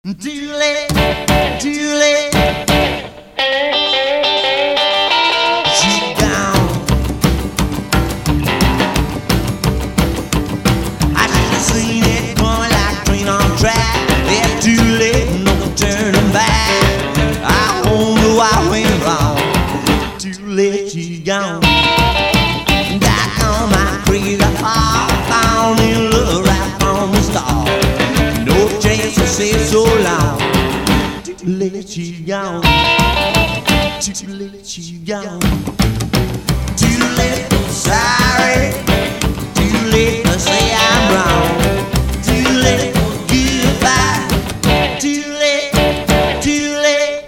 Too late, too late. She's gone. I should have seen it going like train on track. Yeah, too late, no turning back. I wonder why I went wrong. Too late, she's gone. Back on my crazy heart, found in love right from the start. No chance to say so long. Too late, she's gone. Too late, she's gone. Too late, sorry. Too late to say I'm wrong. Too late, goodbye. Too late, too late.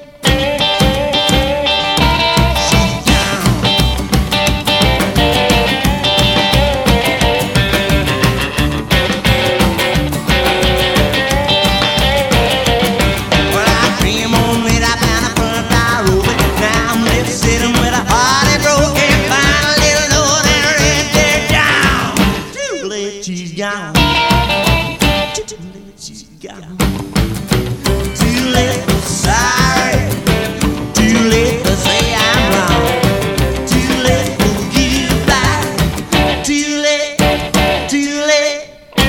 She's gone. Well, I came on with a band of front I rolled it. Now I'm left sitting with a heart that broke. Can't find a little note and read there down. Too late, she's gone. Too late, she's gone. Too late, sorry. Too late to say I'm wrong. Too late, goodbye. Too late, too late.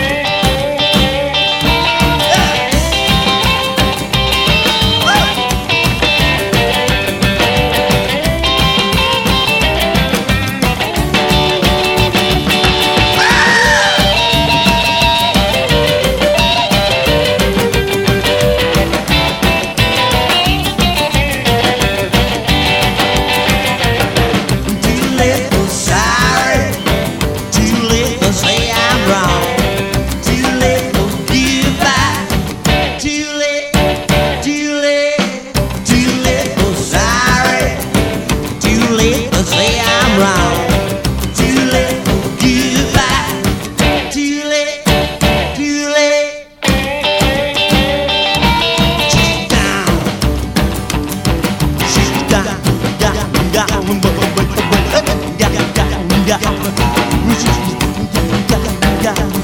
Too late, sorry. Too late to say I'm wrong. Too late, goodbye. Too late, too late. Too late, sorry. Too late to say I'm wrong. Too late, goodbye. Too late, too late. She's down. She's down, down, down, down, down.